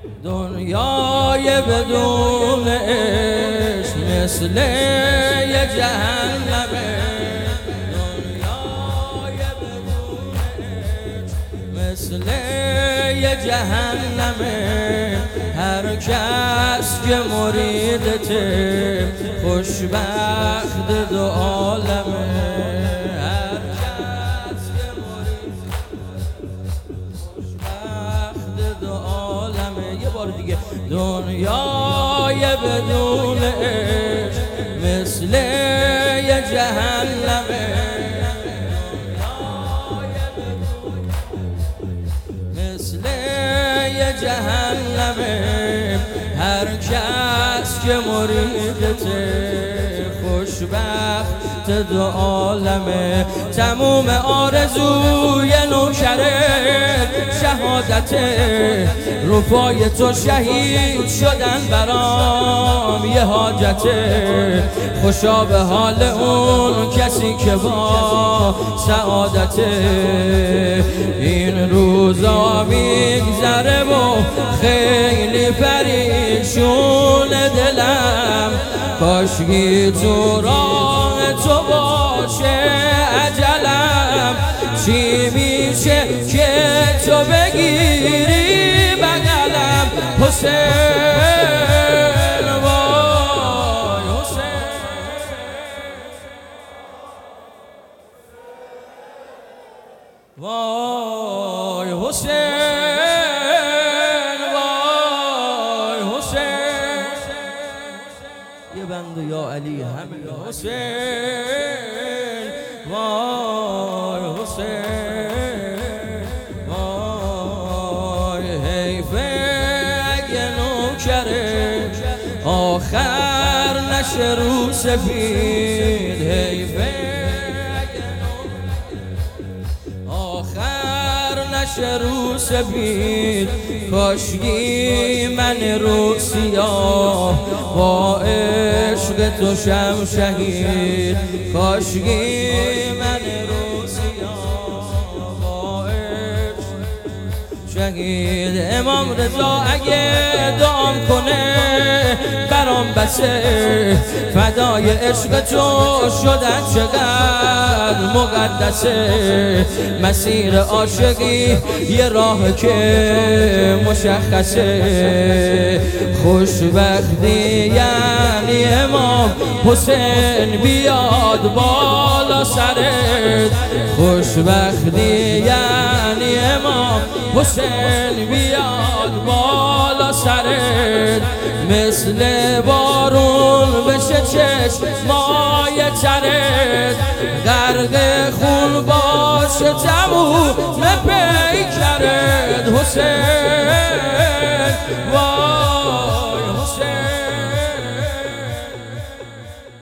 دنیای بدون عشق مثل یه جهنمه. دنیای بدون عشق مثل یه جهنمه. هر کس که مریدته خوشبخت دو عالمه. دنیای بدون عشق مثل یه جهنمه. مثل یه جهنمه. هر کس که مریدته خوشبخت دو عالمه. تموم آرزوی نوکره شهادته. رو پای تو شهید شدن برام یه حاجته. خوشا به حال اون کسی که با سعادته. این روزا میگذره و خیلی پریشون دلم. کاشکی تو راه تو باشه اجلم. چی میشه که تو بگیری بغلم حسین. وای حسین. وای حسین. وای حسین. یه بند یا علی همین حسین. وای حسین. وای حیفه اگه نوکره آخر نشه رو سفید. حیفه نشه رو سفید. کاشکی من رو سیاه با عشق تو شم شهید. کاشکی من رو سیاه با عشق شهید. امام رضا اگه دام کنه برام بسه. فدای عشق تو شدن چقدر مقدسه. مسیر عاشقی یه راه که مشخصه. خوشبختی یعنی امام حسین بیاد بالا سرت. خوشبختی یعنی امام حسین بیاد بالا سرت. مثل بارون بشه چشمای ترت. غرق خون باشه تموم پیکرت حسین.